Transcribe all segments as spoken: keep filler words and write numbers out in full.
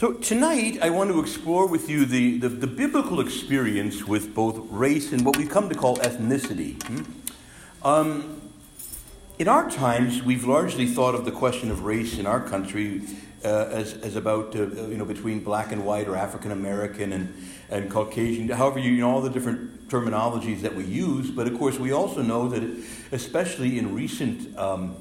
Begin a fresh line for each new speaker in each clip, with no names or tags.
So tonight I want to explore with you the, the, the biblical experience with both race and what we've come to call ethnicity. Hmm? Um, in our times, we've largely thought of the question of race in our country uh, as, as about, uh, you know, between black and white or African American and, and Caucasian, however, you, you know, all the different terminologies that we use. But of course, we also know that, it, especially in recent um,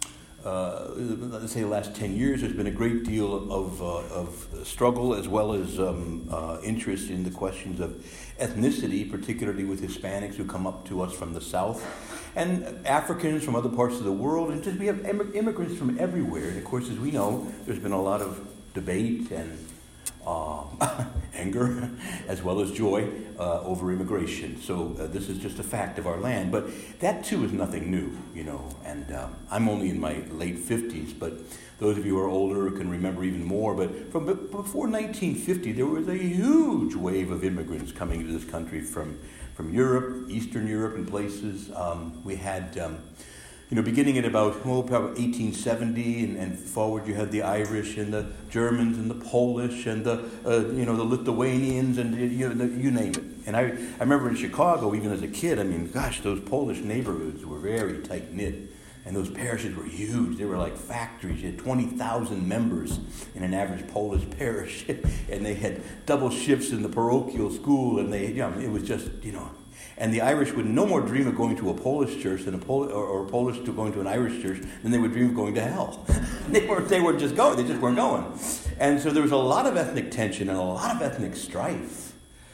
Uh, let's say the last ten years, there's been a great deal of, uh, of struggle as well as um, uh, interest in the questions of ethnicity, particularly with Hispanics who come up to us from the South, and Africans from other parts of the world, and just we have immigrants from everywhere. And of course, as we know, there's been a lot of debate and uh, anger as well as joy uh, over immigration. So uh, this is just a fact of our land. But that too is nothing new, you know. And um, I'm only in my late fifties, but those of you who are older can remember even more. But from b- before nineteen fifty, there was a huge wave of immigrants coming into this country from, from Europe, Eastern Europe and places. Um, we had... Um, You know, beginning at about, well, probably eighteen seventy and, and forward, you had the Irish and the Germans and the Polish and the, uh, you know, the Lithuanians and, you know, the, you name it. And I, I remember in Chicago, even as a kid, I mean, gosh, those Polish neighborhoods were very tight-knit. And those parishes were huge. They were like factories. You had twenty thousand members in an average Polish parish. And they had double shifts in the parochial school. And they, you know, it was just, you know... And the Irish would no more dream of going to a Polish church than a Pol- or, or Polish to going to an Irish church than they would dream of going to hell. they weren't. They were just going. They just weren't going. And so there was a lot of ethnic tension and a lot of ethnic strife.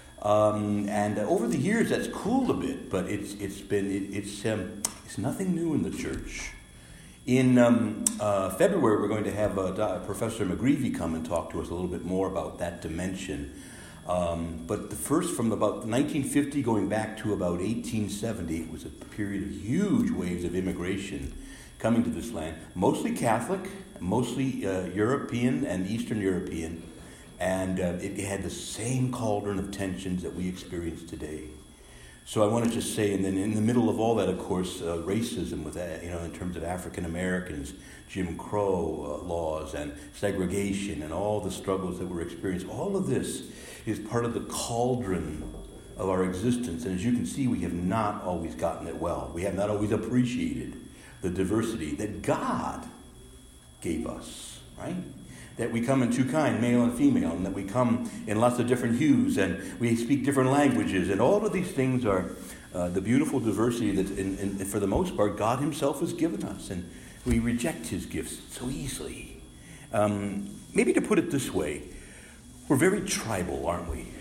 Um, and uh, over the years, that's cooled a bit, but it's it's been it, it's um, it's nothing new in the church. In um, uh, February, we're going to have uh, Professor McGreevy come and talk to us a little bit more about that dimension. Um, but the first, from about nineteen fifty going back to about eighteen seventy, it was a period of huge waves of immigration coming to this land, mostly Catholic, mostly uh, European and Eastern European, and uh, it had the same cauldron of tensions that we experience today. So I want to just say, and then in the middle of all that, of course, uh, racism with that, you know, in terms of African Americans, Jim Crow uh, laws and segregation and all the struggles that we're experiencing, all of this is part of the cauldron of our existence. And as you can see, we have not always gotten it well. We have not always appreciated the diversity that God gave us, right? That we come in two kinds, male and female, and that we come in lots of different hues, and we speak different languages, and all of these things are uh, the beautiful diversity that, in, in, for the most part, God himself has given us, and we reject his gifts so easily. Um, maybe to put it this way, we're very tribal, aren't we?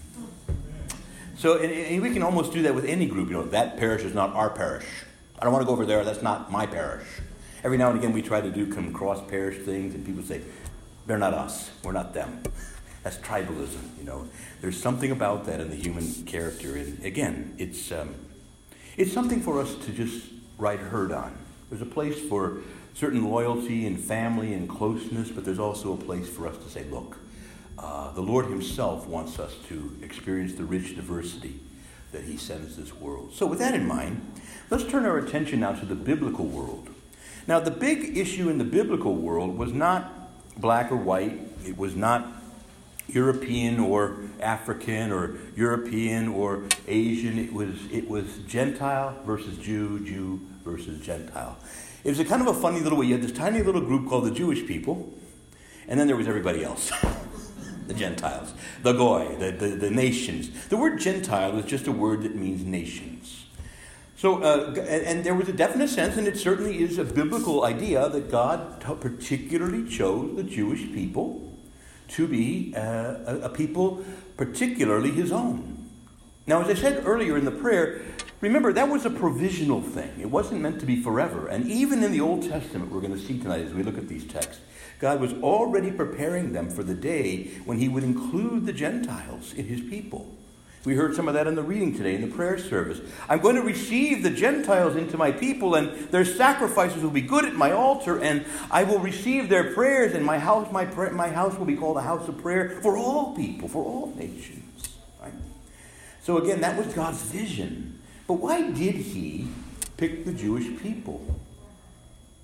So, and, and we can almost do that with any group. You know, that parish is not our parish. I don't want to go over there. That's not my parish. Every now and again, we try to do some cross-parish things, and people say, they're not us. We're not them. That's tribalism, you know. There's something about that in the human character. And again, it's um, it's something for us to just ride herd on. There's a place for certain loyalty and family and closeness, but there's also a place for us to say, look, uh, the Lord himself wants us to experience the rich diversity that he sends this world. So with that in mind, let's turn our attention now to the biblical world. Now, the big issue in the biblical world was not black or white. It was not European or African or European or Asian. It was it was Gentile versus Jew, Jew versus Gentile. It was a kind of a funny little way. You had this tiny little group called the Jewish people, and then there was everybody else. The Gentiles, the Goy, the, the, the nations. The word Gentile is just a word that means nations. So, uh, and there was a definite sense, and it certainly is a biblical idea, that God particularly chose the Jewish people to be uh, a, a people particularly his own. Now, as I said earlier in the prayer, remember, that was a provisional thing. It wasn't meant to be forever. And even in the Old Testament, we're going to see tonight as we look at these texts, God was already preparing them for the day when he would include the Gentiles in his people. We heard some of that in the reading today in the prayer service. I'm going to receive the Gentiles into my people, and their sacrifices will be good at my altar, and I will receive their prayers, and my house, my, pra- my house will be called a house of prayer for all people, for all nations. Right? So again, that was God's vision. But why did he pick the Jewish people?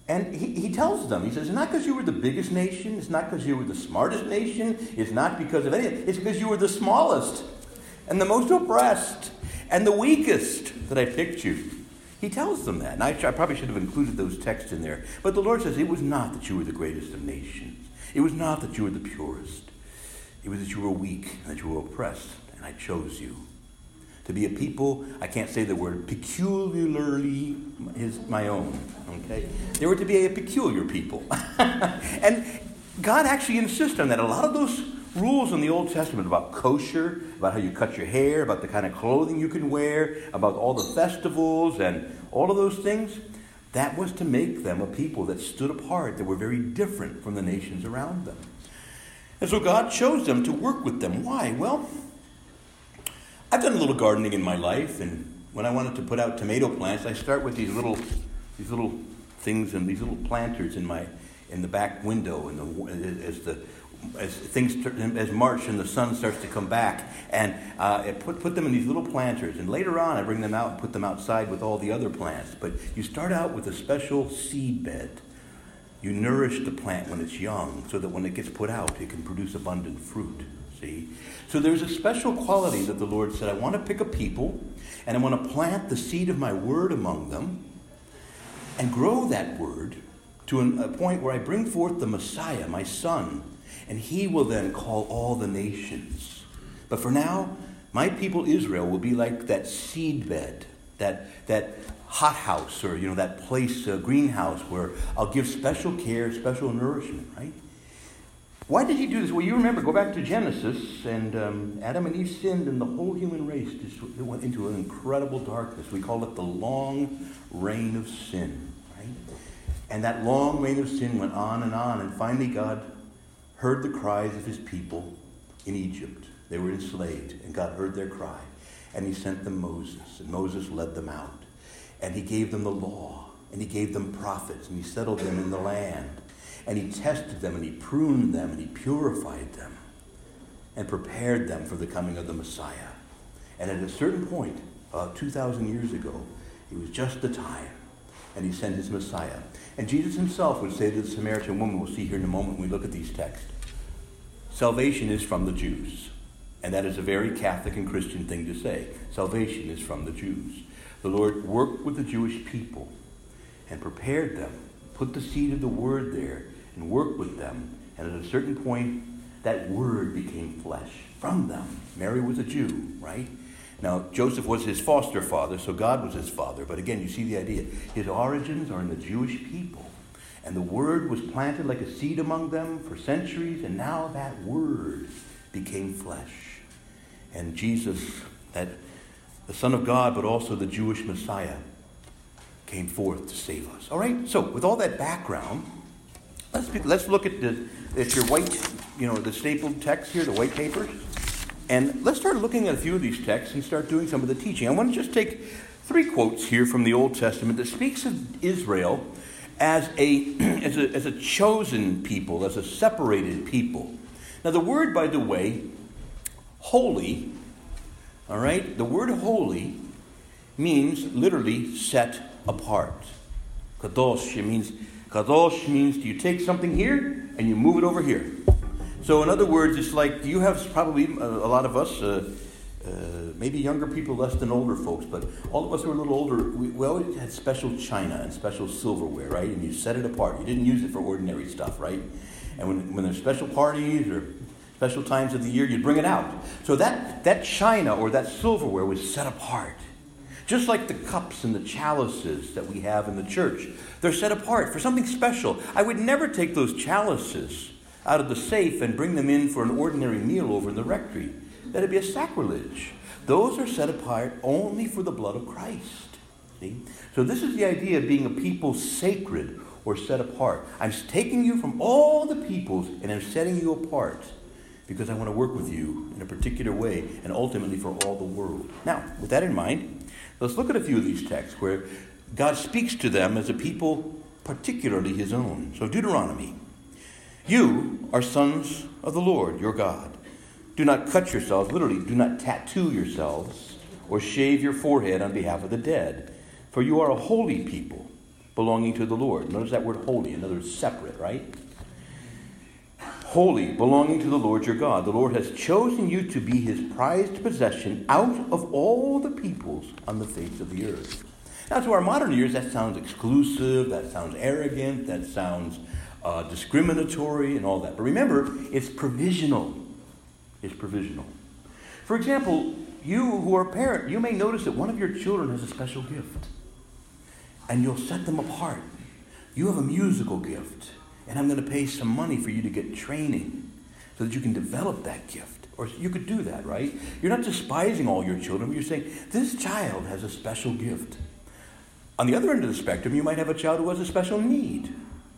And he, he tells them, he says, it's not because you were the biggest nation, it's not because you were the smartest nation, it's not because of anything, it's because you were the smallest and the most oppressed and the weakest that I picked you. He tells them that. And I, I probably should have included those texts in there. But the Lord says, it was not that you were the greatest of nations. It was not that you were the purest. It was that you were weak and that you were oppressed. And I chose you to be a people, I can't say the word, peculiarly is my own. Okay? They were to be a peculiar people. And God actually insists on that. A lot of those rules in the Old Testament about kosher, about how you cut your hair, about the kind of clothing you can wear, about all the festivals and all of those things, that was to make them a people that stood apart, that were very different from the nations around them. And so God chose them to work with them. Why? Well, I've done a little gardening in my life, and when I wanted to put out tomato plants, I start with these little these little things and these little planters in my in the back window, and the, as the as things as March and the sun starts to come back, and uh, I put put them in these little planters, and later on I bring them out and put them outside with all the other plants. But you start out with a special seed bed. You nourish the plant when it's young, so that when it gets put out, it can produce abundant fruit. See? So there's a special quality that the Lord said, I want to pick a people, and I want to plant the seed of my word among them, and grow that word to an, a point where I bring forth the Messiah, my son, and he will then call all the nations. But for now, my people Israel will be like that seed bed, that that hothouse, or you know that place, uh, greenhouse, where I'll give special care, special nourishment, right? Why did he do this? Well, you remember, go back to Genesis, and um, Adam and Eve sinned, and the whole human race just went into an incredible darkness. We call it the long reign of sin, right? And that long reign of sin went on and on, and finally God heard the cries of his people in Egypt. They were enslaved, and God heard their cry, and he sent them Moses, and Moses led them out, and he gave them the law, and he gave them prophets, and he settled them in the land. And he tested them, and he pruned them, and he purified them, and prepared them for the coming of the Messiah. And at a certain point, about two thousand years ago, it was just the time, and he sent his Messiah. And Jesus himself would say to the Samaritan woman, we'll see here in a moment when we look at these texts, salvation is from the Jews. And that is a very Catholic and Christian thing to say. Salvation is from the Jews. The Lord worked with the Jewish people and prepared them, put the seed of the word there, and worked with them. And at a certain point, that word became flesh from them. Mary was a Jew, right? Now, Joseph was his foster father, so God was his father. But again, you see the idea. His origins are in the Jewish people. And the word was planted like a seed among them for centuries, and now that word became flesh. And Jesus, that the Son of God, but also the Jewish Messiah, came forth to save us. All right, so with all that background, let's be, let's look at the at your white, you know, the stapled text here, the white papers, and let's start looking at a few of these texts and start doing some of the teaching. I want to just take three quotes here from the Old Testament that speaks of Israel as a as a as a chosen people, as a separated people. Now, the word, by the way, holy, all right, the word holy means literally set apart. Kadosh means kadosh means you take something here and you move it over here. So in other words, it's like you have probably a, a lot of us, uh, uh, maybe younger people less than older folks, but all of us who are a little older, we, we always had special china and special silverware, right? And you set it apart. You didn't use it for ordinary stuff, right? And when when there's special parties or special times of the year, you'd bring it out. So that that china or that silverware was set apart. Just like the cups and the chalices that we have in the church. They're set apart for something special. I would never take those chalices out of the safe and bring them in for an ordinary meal over in the rectory. That'd be a sacrilege. Those are set apart only for the blood of Christ. See? So this is the idea of being a people sacred or set apart. I'm taking you from all the peoples and I'm setting you apart because I want to work with you in a particular way and ultimately for all the world. Now, with that in mind, let's look at a few of these texts where God speaks to them as a people particularly his own. So Deuteronomy, you are sons of the Lord, your God. Do not cut yourselves, literally, do not tattoo yourselves or shave your forehead on behalf of the dead. For you are a holy people belonging to the Lord. Notice that word holy, in other words, separate, right? Holy, belonging to the Lord your God. The Lord has chosen you to be his prized possession out of all the peoples on the face of the earth. Now, to our modern ears, that sounds exclusive, that sounds arrogant, that sounds uh, discriminatory and all that. But remember, it's provisional. It's provisional. For example, you who are a parent, you may notice that one of your children has a special gift. And you'll set them apart. You have a musical gift. And I'm going to pay some money for you to get training so that you can develop that gift. Or you could do that, right? You're not despising all your children, but you're saying, this child has a special gift. On the other end of the spectrum, you might have a child who has a special need.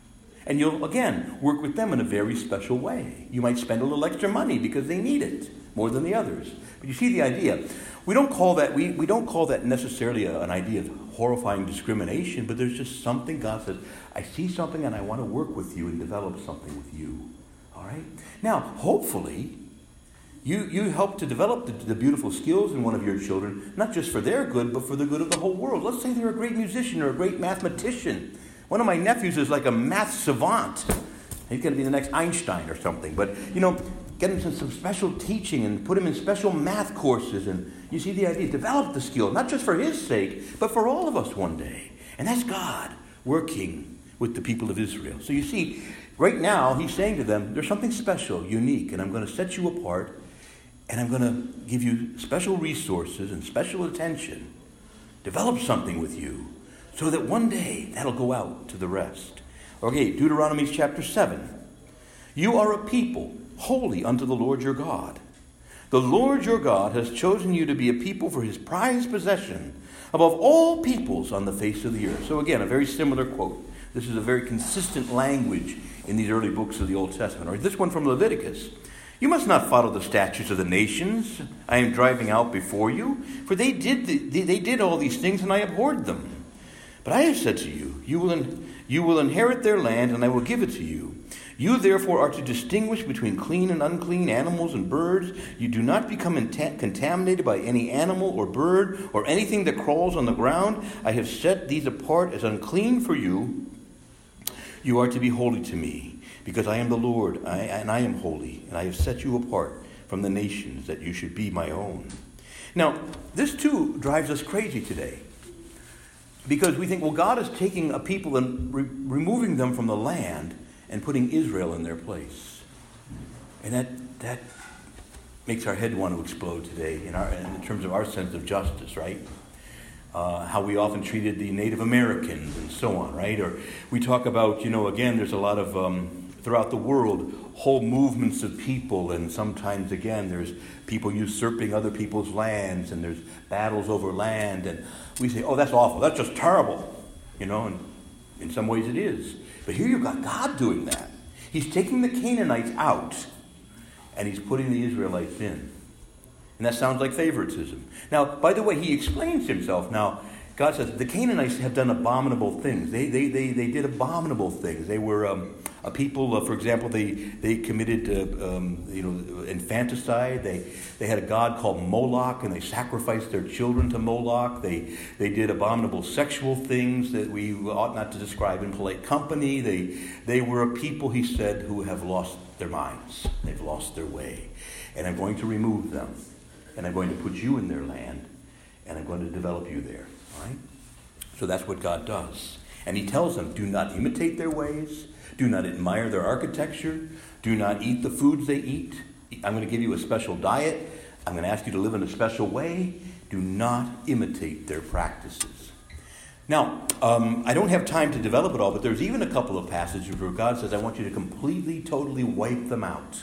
And you'll, again, work with them in a very special way. You might spend a little extra money because they need it more than the others. But you see the idea. We don't call that, we, we don't call that necessarily a, an idea of horrifying discrimination, but there's just something God says, I see something and I want to work with you and develop something with you. All right? Now, hopefully, you, you help to develop the, the beautiful skills in one of your children, not just for their good, but for the good of the whole world. Let's say they're a great musician or a great mathematician. One of my nephews is like a math savant. He's going to be the next Einstein or something. But, you know, get him some, some special teaching and put him in special math courses. And you see the idea. Develop the skill, not just for his sake, but for all of us one day. And that's God working with the people of Israel. So you see, right now, he's saying to them, there's something special, unique, and I'm going to set you apart, and I'm going to give you special resources and special attention. Develop something with you, so that one day that'll go out to the rest. Okay, Deuteronomy chapter seven. You are a people holy unto the Lord your God. The Lord your God has chosen you to be a people for his prized possession above all peoples on the face of the earth. So again, a very similar quote. This is a very consistent language in these early books of the Old Testament. Or this one from Leviticus. You must not follow the statutes of the nations I am driving out before you, for they did the, they did all these things and I abhorred them. But I have said to you, you will, in, you will inherit their land and I will give it to you. You therefore are to distinguish between clean and unclean animals and birds. You do not become enta- contaminated by any animal or bird or anything that crawls on the ground. I have set these apart as unclean for you. You are to be holy to me, because I am the Lord, I, and I am holy, and I have set you apart from the nations that you should be my own. Now, this too drives us crazy today, because we think, well, God is taking a people and re- removing them from the land and putting Israel in their place. And that that makes our head want to explode today in, our, in terms of our sense of justice, right? Uh, how we often treated the Native Americans and so on, right? Or we talk about, you know, again, there's a lot of, um, throughout the world, whole movements of people, and sometimes, again, there's people usurping other people's lands, and there's battles over land, and we say, oh, that's awful, that's just terrible, you know, and in some ways it is. But here you've got God doing that. He's taking the Canaanites out, and he's putting the Israelites in. And that sounds like favoritism. Now, by the way, he explains himself. Now, God says, the Canaanites have done abominable things. They they they, they did abominable things. They were um, a people, uh, for example, they they committed uh, um, you know infanticide. They they had a god called Moloch, and they sacrificed their children to Moloch. They they did abominable sexual things that we ought not to describe in polite company. They they were a people, he said, who have lost their minds. They've lost their way. And I'm going to remove them. And I'm going to put you in their land, and I'm going to develop you there. All right? So that's what God does. And he tells them, do not imitate their ways. Do not admire their architecture. Do not eat the foods they eat. I'm going to give you a special diet. I'm going to ask you to live in a special way. Do not imitate their practices. Now, um, I don't have time to develop it all, but there's even a couple of passages where God says, I want you to completely, totally wipe them out.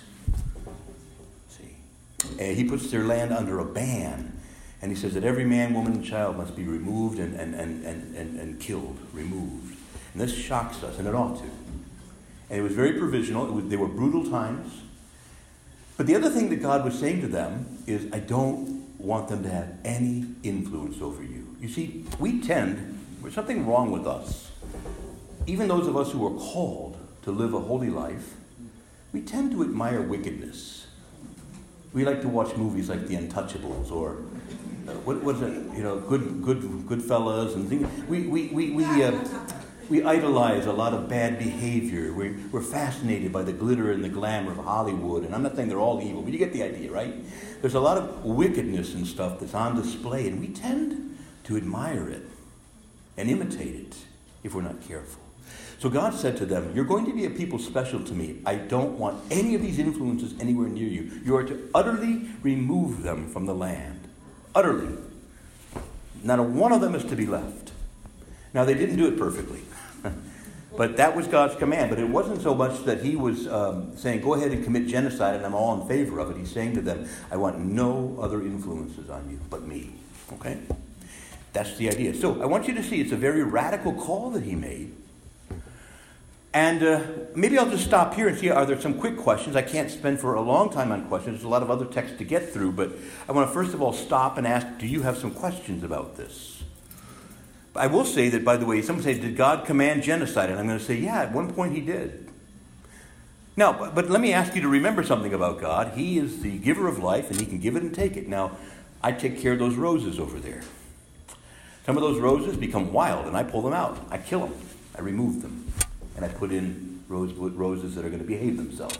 And he puts their land under a ban. And he says that every man, woman, and child must be removed and, and, and, and, and, and killed, removed. And this shocks us, and it ought to. And it was very provisional. It was, they were brutal times. But the other thing that God was saying to them is, I don't want them to have any influence over you. You see, we tend, there's something wrong with us. Even those of us who are called to live a holy life, we tend to admire wickedness. We like to watch movies like The Untouchables, or uh, what was it? You know, good, good, Goodfellas, and things. We, we, we, we, uh, we idolize a lot of bad behavior. We, we're fascinated by the glitter and the glamour of Hollywood. And I'm not saying they're all evil, but you get the idea, right? There's a lot of wickedness and stuff that's on display, and we tend to admire it and imitate it if we're not careful. So God said to them, you're going to be a people special to me. I don't want any of these influences anywhere near you. You are to utterly remove them from the land. Utterly. Not a one of them is to be left. Now, they didn't do it perfectly. But that was God's command. But it wasn't so much that he was um, saying, go ahead and commit genocide, and I'm all in favor of it. He's saying to them, I want no other influences on you but me. Okay? That's the idea. So I want you to see it's a very radical call that he made. And uh, maybe I'll just stop here and see, are there some quick questions? I can't spend for a long time on questions. There's a lot of other text to get through. But I want to first of all stop and ask, do you have some questions about this? I will say that, by the way, someone say, did God command genocide? And I'm going to say, yeah, at one point he did. Now, but, but let me ask you to remember something about God. He is the giver of life, and he can give it and take it. Now, I take care of those roses over there. Some of those roses become wild, and I pull them out. I kill them. I remove them. And I put in rose, roses that are going to behave themselves.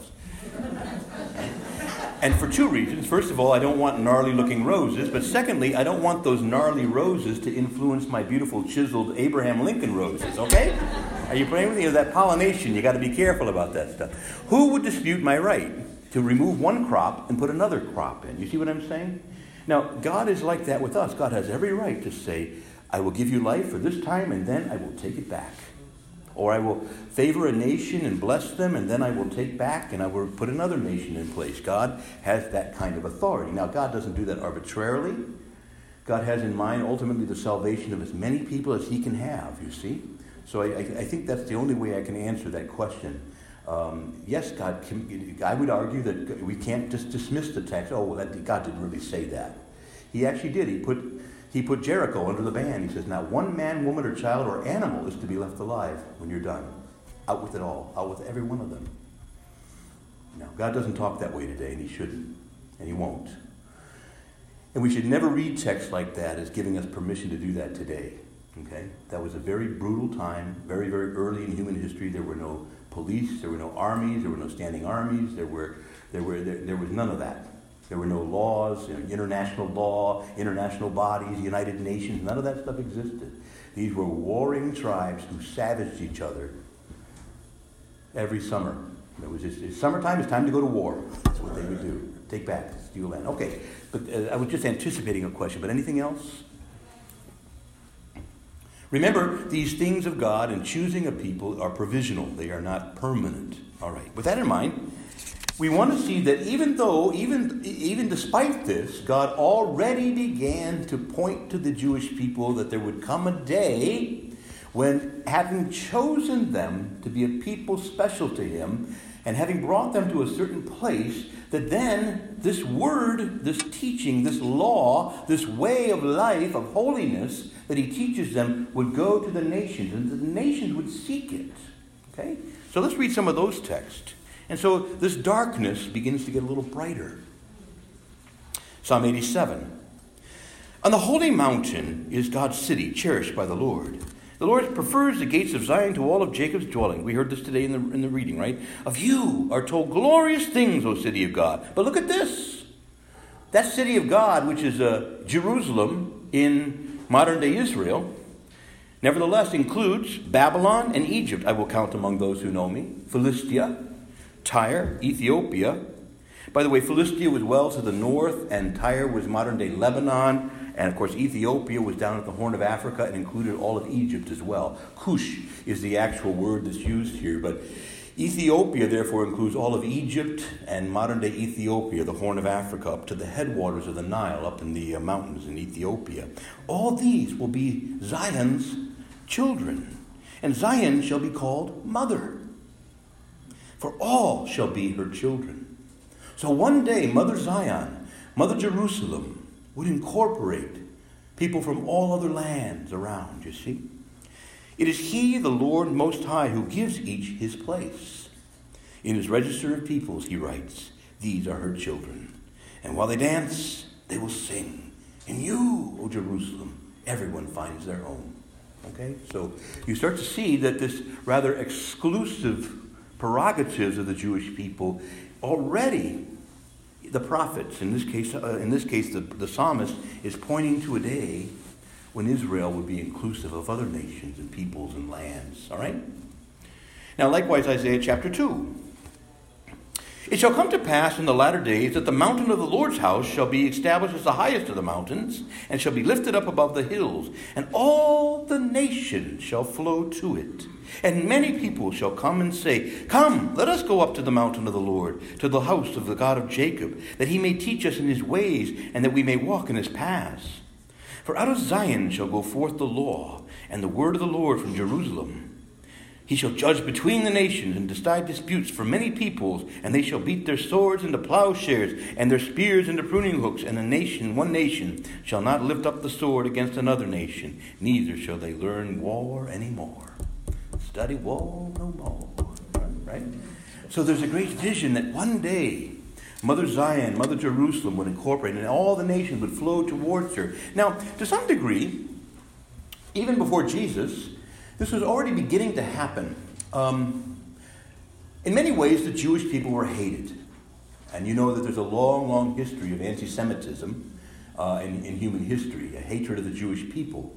And for two reasons. First of all, I don't want gnarly-looking roses. But secondly, I don't want those gnarly roses to influence my beautiful, chiseled Abraham Lincoln roses, okay? Are you playing with me? That pollination, you got to be careful about that stuff. Who would dispute my right to remove one crop and put another crop in? You see what I'm saying? Now, God is like that with us. God has every right to say, I will give you life for this time, and then I will take it back. Or I will favor a nation and bless them, and then I will take back and I will put another nation in place. God has that kind of authority. Now, God doesn't do that arbitrarily. God has in mind ultimately the salvation of as many people as he can have, you see. So I, I think that's the only way I can answer that question. Um, yes, God can, I would argue that we can't just dismiss the text. Oh, well, that, God didn't really say that. He actually did. He put... He put Jericho under the ban. He says, not one man, woman, or child, or animal is to be left alive when you're done. Out with it all. Out with every one of them. Now, God doesn't talk that way today, and he shouldn't. And he won't. And we should never read texts like that as giving us permission to do that today. Okay? That was a very brutal time, very, very early in human history. There were no police, there were no armies, there were no standing armies, there were there were there, there was none of that. There were no laws, you know, international law, international bodies, United Nations. None of that stuff existed. These were warring tribes who savaged each other every summer. It was just, it's summertime, it's time to go to war. That's what they would do. Take back, steal land. Okay, but uh, I was just anticipating a question, but anything else? Remember, these things of God and choosing a people are provisional. They are not permanent. All right, with that in mind, we want to see that even though, even, even despite this, God already began to point to the Jewish people that there would come a day when, having chosen them to be a people special to him, and having brought them to a certain place, that then this word, this teaching, this law, this way of life, of holiness that he teaches them would go to the nations, and the nations would seek it. Okay? So let's read some of those texts. And so this darkness begins to get a little brighter. Psalm eighty-seven. On the holy mountain is God's city, cherished by the Lord. The Lord prefers the gates of Zion to all of Jacob's dwelling. We heard this today in the, in the reading, right? Of you are told glorious things, O city of God. But look at this. That city of God, which is uh, Jerusalem in modern-day Israel, nevertheless includes Babylon and Egypt. I will count among those who know me. Philistia, Tyre, Ethiopia. By the way, Philistia was well to the north, and Tyre was modern-day Lebanon. And, of course, Ethiopia was down at the Horn of Africa and included all of Egypt as well. Cush is the actual word that's used here. But Ethiopia, therefore, includes all of Egypt and modern-day Ethiopia, the Horn of Africa, up to the headwaters of the Nile, up in the uh, mountains in Ethiopia. All these will be Zion's children. And Zion shall be called Mother. For all shall be her children. So one day, Mother Zion, Mother Jerusalem, would incorporate people from all other lands around, you see. It is he, the Lord Most High, who gives each his place. In his register of peoples, he writes, these are her children. And while they dance, they will sing. In you, O Jerusalem, everyone finds their home. Okay, so you start to see that this rather exclusive prerogatives of the Jewish people already, the prophets, in this case, uh, in this case, the, the psalmist is pointing to a day when Israel would be inclusive of other nations and peoples and lands. All right. Now, likewise, Isaiah chapter two. It shall come to pass in the latter days that the mountain of the Lord's house shall be established as the highest of the mountains, and shall be lifted up above the hills, and all the nations shall flow to it. And many people shall come and say, Come, let us go up to the mountain of the Lord, to the house of the God of Jacob, that he may teach us in his ways, and that we may walk in his paths. For out of Zion shall go forth the law, and the word of the Lord from Jerusalem. He shall judge between the nations and decide disputes for many peoples, and they shall beat their swords into plowshares and their spears into pruning hooks, and a nation, one nation, shall not lift up the sword against another nation, neither shall they learn war any more. Study war no more. Right? So there's a great vision that one day Mother Zion, Mother Jerusalem would incorporate, and all the nations would flow towards her. Now, to some degree, even before Jesus, this was already beginning to happen. Um, in many ways, the Jewish people were hated. And you know that there's a long, long history of anti-Semitism uh, in, in human history, a hatred of the Jewish people.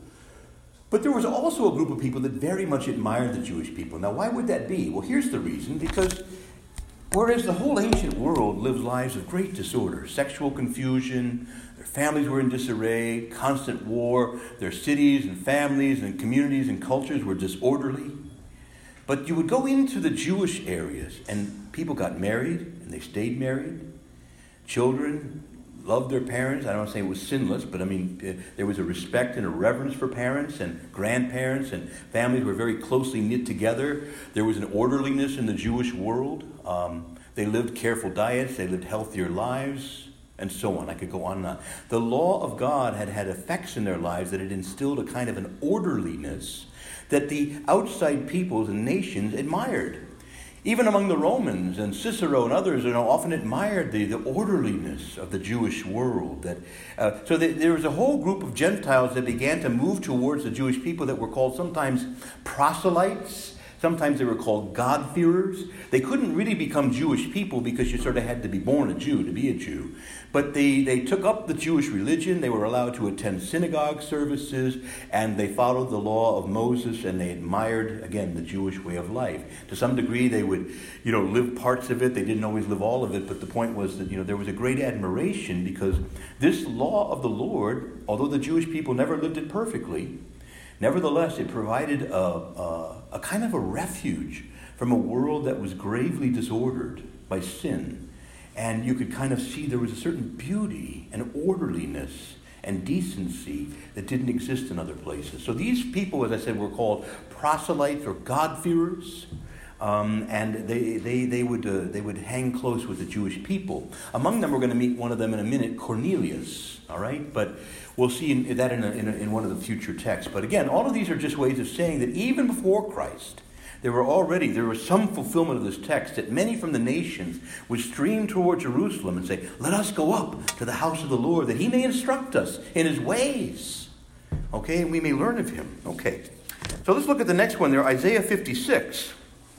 But there was also a group of people that very much admired the Jewish people. Now, why would that be? Well, here's the reason. Because whereas the whole ancient world lived lives of great disorder, sexual confusion, their families were in disarray, constant war, their cities and families and communities and cultures were disorderly. But you would go into the Jewish areas and people got married and they stayed married. Children loved their parents. I don't want to say it was sinless, but I mean, there was a respect and a reverence for parents and grandparents, and families were very closely knit together. There was an orderliness in the Jewish world. Um, they lived careful diets. They lived healthier lives, and so on. I could go on and on. The law of God had had effects in their lives that had instilled a kind of an orderliness that the outside peoples and nations admired. Even among the Romans and Cicero and others, you know, often admired the, the orderliness of the Jewish world. That uh, so that there was a whole group of Gentiles that began to move towards the Jewish people that were called sometimes proselytes. Sometimes they were called God-fearers. They couldn't really become Jewish people because you sort of had to be born a Jew to be a Jew. But they, they took up the Jewish religion. They were allowed to attend synagogue services, and they followed the law of Moses, and they admired, again, the Jewish way of life. To some degree, they would, you know, live parts of it. They didn't always live all of it, but the point was that, you know, there was a great admiration because this law of the Lord, although the Jewish people never lived it perfectly, nevertheless, it provided a, a, a kind of a refuge from a world that was gravely disordered by sin. And you could kind of see there was a certain beauty and orderliness and decency that didn't exist in other places. So these people, as I said, were called proselytes or God-fearers. Um, and they they they would uh, they would hang close with the Jewish people. Among them, we're going to meet one of them in a minute, Cornelius. All right, but we'll see in, that in, a, in, a, in one of the future texts. But again, all of these are just ways of saying that even before Christ, there were already there was some fulfillment of this text that many from the nations would stream toward Jerusalem and say, "Let us go up to the house of the Lord, that He may instruct us in His ways." Okay, and we may learn of Him. Okay, so let's look at the next one there, Isaiah fifty-six.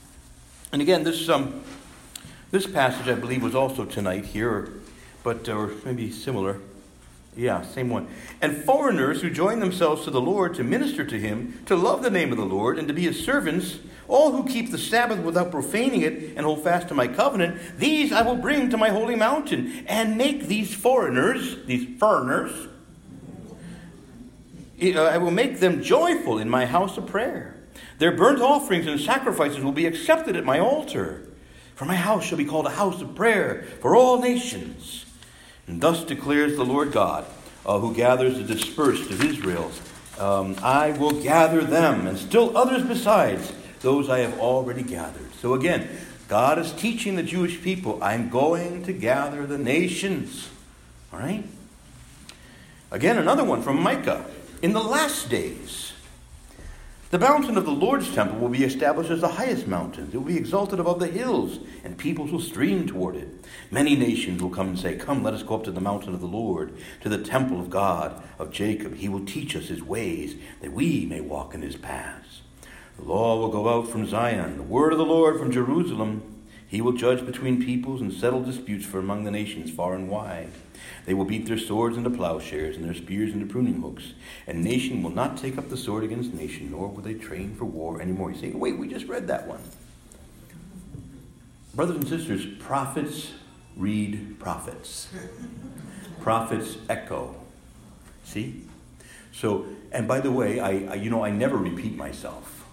And again, this um, this passage, I believe, was also tonight here, but or maybe similar. Yeah, same one. And foreigners who join themselves to the Lord to minister to Him, to love the name of the Lord, and to be His servants, all who keep the Sabbath without profaning it and hold fast to my covenant, these I will bring to my holy mountain, and make these foreigners, these foreigners, I will make them joyful in my house of prayer. Their burnt offerings and sacrifices will be accepted at my altar. For my house shall be called a house of prayer for all nations. And thus declares the Lord God, uh, who gathers the dispersed of Israel. Um, I will gather them, and still others besides, those I have already gathered. So again, God is teaching the Jewish people, I'm going to gather the nations. All right? Again, another one from Micah. In the last days, The mountain of the Lord's temple will be established as the highest mountain. It will be exalted above the hills, and peoples will stream toward it. Many nations will come and say, "Come, let us go up to the mountain of the Lord, to the temple of God of Jacob. He will teach us his ways, that we may walk in his paths." The law will go out from Zion, the word of the Lord from Jerusalem. He will judge between peoples and settle disputes for among the nations far and wide. They will beat their swords into plowshares and their spears into pruning hooks. And nation will not take up the sword against nation, nor will they train for war anymore. You say, wait, we just read that one. Brothers and sisters, prophets read prophets. Prophets echo. See? So, and by the way, I, I you know, I never repeat myself.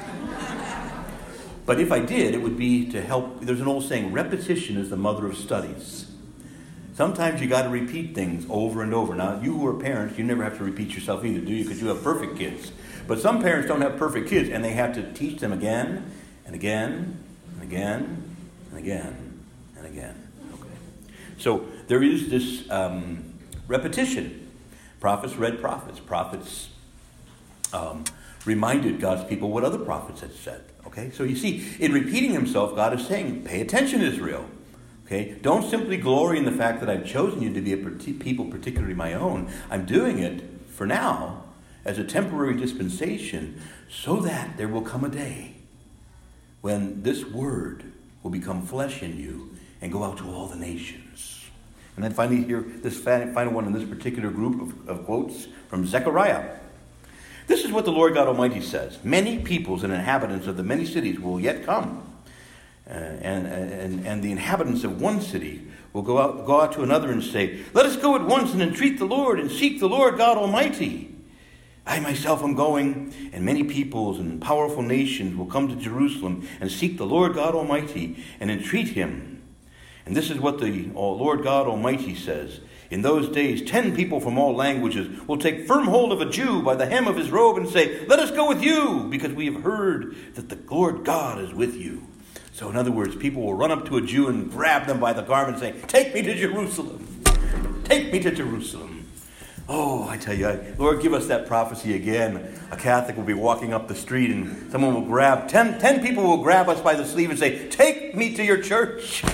But if I did, it would be to help. There's an old saying, repetition is the mother of studies. Sometimes you got to repeat things over and over. Now, you who are parents, you never have to repeat yourself either, do you? Because you have perfect kids. But some parents don't have perfect kids, and they have to teach them again and again and again and again and again. Okay. So there is this um, repetition. Prophets read prophets. Prophets um, reminded God's people what other prophets had said. Okay. So you see, in repeating himself, God is saying, "Pay attention, Israel." Okay? Don't simply glory in the fact that I've chosen you to be a people particularly my own. I'm doing it for now as a temporary dispensation so that there will come a day when this word will become flesh in you and go out to all the nations. And then finally here, this final one in this particular group of, of quotes from Zechariah. This is what the Lord God Almighty says. Many peoples and inhabitants of the many cities will yet come. Uh, and, and and the inhabitants of one city will go out go out to another and say, "Let us go at once and entreat the Lord and seek the Lord God Almighty. I myself am going, and many peoples and powerful nations will come to Jerusalem and seek the Lord God Almighty and entreat him." And this is what the oh, Lord God Almighty says. In those days, ten people from all languages will take firm hold of a Jew by the hem of his robe and say, "Let us go with you, because we have heard that the Lord God is with you." So in other words, people will run up to a Jew and grab them by the garment and say, "Take me to Jerusalem. Take me to Jerusalem." Oh, I tell you, Lord, give us that prophecy again. A Catholic will be walking up the street and someone will grab, ten, ten people will grab us by the sleeve and say, "Take me to your church."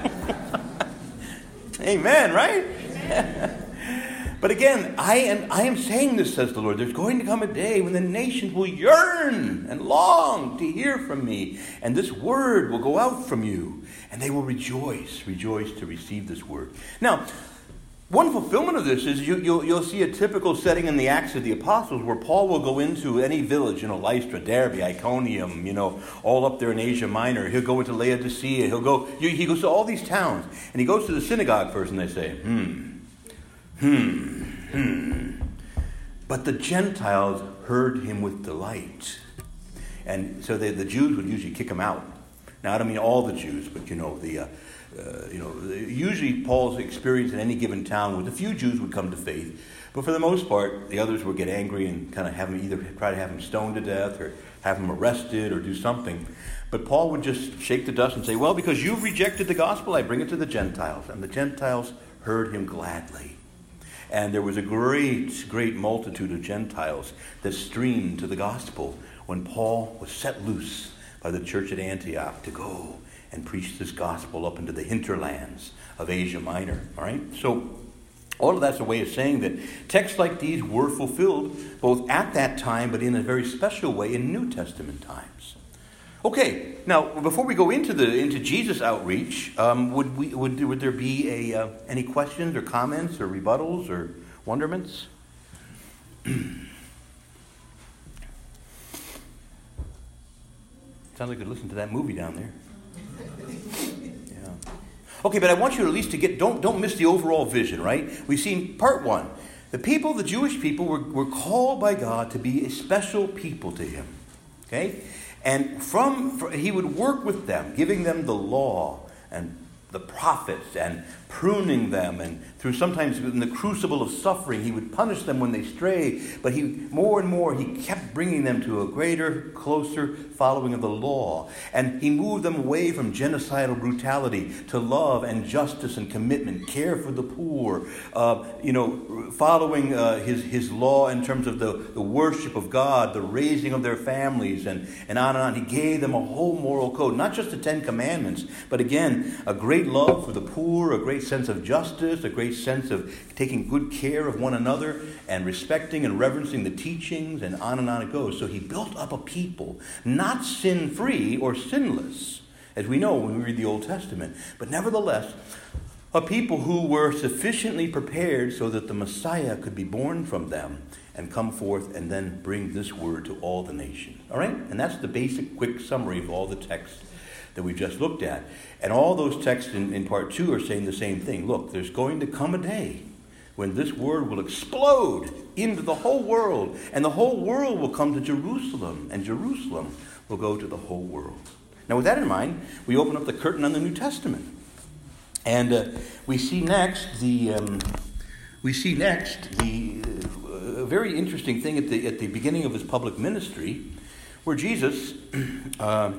Amen, right? Amen. But again, I am I am saying this, says the Lord. There's going to come a day when the nations will yearn and long to hear from me. And this word will go out from you. And they will rejoice, rejoice to receive this word. Now, one fulfillment of this is you, you'll, you'll see a typical setting in the Acts of the Apostles where Paul will go into any village, you know, Lystra, Derbe, Iconium, you know, all up there in Asia Minor. He'll go into Laodicea. He'll go, he goes to all these towns. And he goes to the synagogue first and they say, hmm. Hmm, hmm. But the Gentiles heard him with delight. And so they, the Jews would usually kick him out. Now, I don't mean all the Jews, but, you know, the, uh, uh, you know, usually Paul's experience in any given town was a few Jews would come to faith. But for the most part, the others would get angry and kind of have him either try to have him stoned to death or have him arrested or do something. But Paul would just shake the dust and say, "Well, because you've rejected the gospel, I bring it to the Gentiles." And the Gentiles heard him gladly. And there was a great, great multitude of Gentiles that streamed to the gospel when Paul was set loose by the church at Antioch to go and preach this gospel up into the hinterlands of Asia Minor. All right? So all of that's a way of saying that texts like these were fulfilled both at that time, but in a very special way in New Testament times. Okay, now before we go into the into Jesus outreach, um, would we would would there be a uh, any questions or comments or rebuttals or wonderments? Sounds like you could listen to that movie down there. Yeah. Okay, but I want you at least to get don't don't miss the overall vision, right? We've seen part one. The people, the Jewish people, were were called by God to be a special people to Him. Okay. And from he would work with them, giving them the law and the prophets and pruning them, and through sometimes in the crucible of suffering, he would punish them when they stray, but he more and more he kept bringing them to a greater, closer following of the law, and he moved them away from genocidal brutality to love and justice and commitment, care for the poor, uh, you know, following uh, his his law in terms of the, the worship of God, the raising of their families, and, and on and on. He gave them a whole moral code, not just the Ten Commandments, but again, a great love for the poor, a great sense of justice, a great sense of taking good care of one another, and respecting and reverencing the teachings, and on and on it goes. So he built up a people, not sin-free or sinless, as we know when we read the Old Testament, but nevertheless, a people who were sufficiently prepared so that the Messiah could be born from them and come forth and then bring this word to all the nations. All right? And that's the basic quick summary of all the texts that we've just looked at. And all those texts in, in part two are saying the same thing. Look, there's going to come a day when this word will explode into the whole world, and the whole world will come to Jerusalem, and Jerusalem will go to the whole world. Now, with that in mind, we open up the curtain on the New Testament. And uh, we see next the um, we see next the uh, very interesting thing at the at the beginning of his public ministry, where Jesus uh,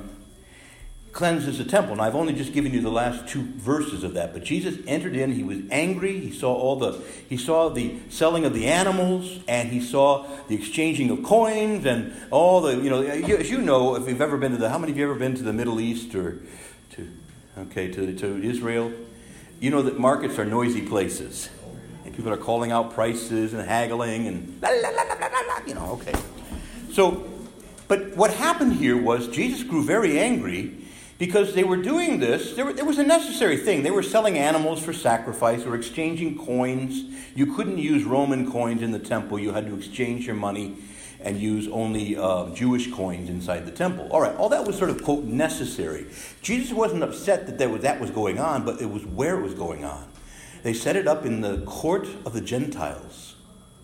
cleanses the temple. Now, I've only just given you the last two verses of that, but Jesus entered in. He was angry. He saw all the he saw the selling of the animals, and he saw the exchanging of coins, and all the you know as you know if you've ever been to the how many of you ever been to the Middle East or to okay to to Israel. You know that markets are noisy places. And people are calling out prices and haggling and la, la, la, la, la, la, you know, okay. So, but what happened here was Jesus grew very angry because they were doing this. There, were, there was a necessary thing. They were selling animals for sacrifice or exchanging coins. You couldn't use Roman coins in the temple. You had to exchange your money and use only uh, Jewish coins inside the temple. All right, all that was sort of, quote, necessary. Jesus wasn't upset that that was, that was going on, but it was where it was going on. They set it up in the court of the Gentiles,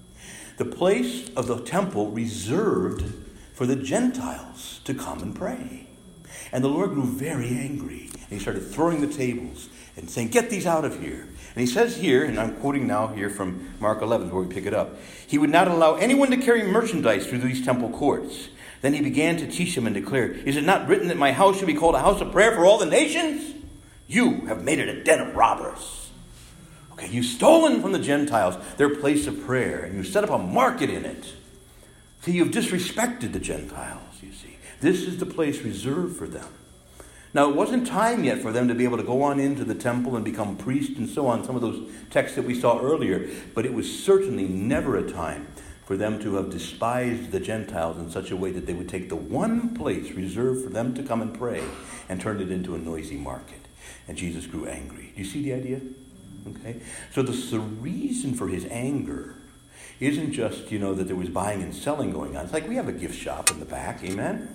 the place of the temple reserved for the Gentiles to come and pray. And the Lord grew very angry, and he started throwing the tables and saying, get these out of here. And he says here, and I'm quoting now here from Mark eleven, where we pick it up, he would not allow anyone to carry merchandise through these temple courts. Then he began to teach them and declare, is it not written that my house should be called a house of prayer for all the nations? You have made it a den of robbers. Okay, you've stolen from the Gentiles their place of prayer, and you've set up a market in it. See, you've disrespected the Gentiles, you see. This is the place reserved for them. Now, it wasn't time yet for them to be able to go on into the temple and become priests and so on, some of those texts that we saw earlier, but it was certainly never a time for them to have despised the Gentiles in such a way that they would take the one place reserved for them to come and pray and turn it into a noisy market. And Jesus grew angry. Do you see the idea? Okay. So the, the reason for his anger isn't just, you know, that there was buying and selling going on. It's like we have a gift shop in the back, amen?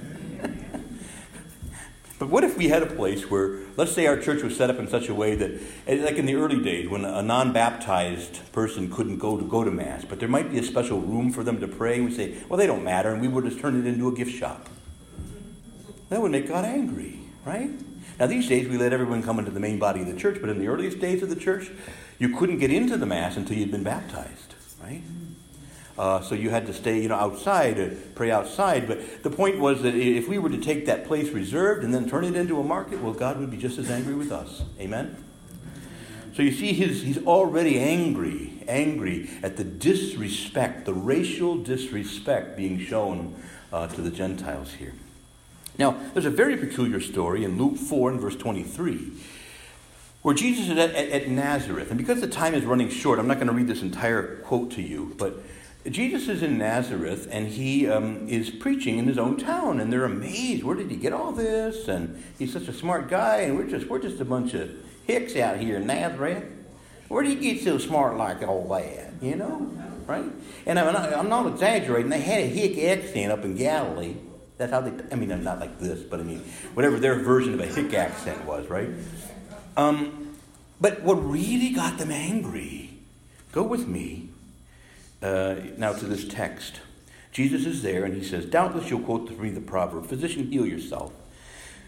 But what if we had a place where, let's say our church was set up in such a way that, like in the early days, when a non-baptized person couldn't go to go to Mass, but there might be a special room for them to pray, and we say, well, they don't matter, and we would just turn it into a gift shop. That would make God angry, right? Now, these days, we let everyone come into the main body of the church, but in the earliest days of the church, you couldn't get into the Mass until you'd been baptized, right? Uh, so you had to stay, you know, outside, uh, pray outside. But the point was that if we were to take that place reserved and then turn it into a market, well, God would be just as angry with us. Amen? So you see, his, he's already angry, angry at the disrespect, the racial disrespect being shown uh, to the Gentiles here. Now, there's a very peculiar story in Luke four and verse twenty-three, where Jesus is at, at, at Nazareth. And because the time is running short, I'm not going to read this entire quote to you, but Jesus is in Nazareth, and he um, is preaching in his own town, and they're amazed. Where did he get all this? And he's such a smart guy, and we're just we're just a bunch of hicks out here in Nazareth. Where did he get so smart like all that? You know, right? And I'm not, I'm not exaggerating. They had a hick accent up in Galilee. That's how they. I mean, I'm not like this, but I mean, whatever their version of a hick accent was, right? Um, but what really got them angry? Go with me. Uh, now to this text. Jesus is there and he says, doubtless you'll quote to me the proverb, physician, heal yourself.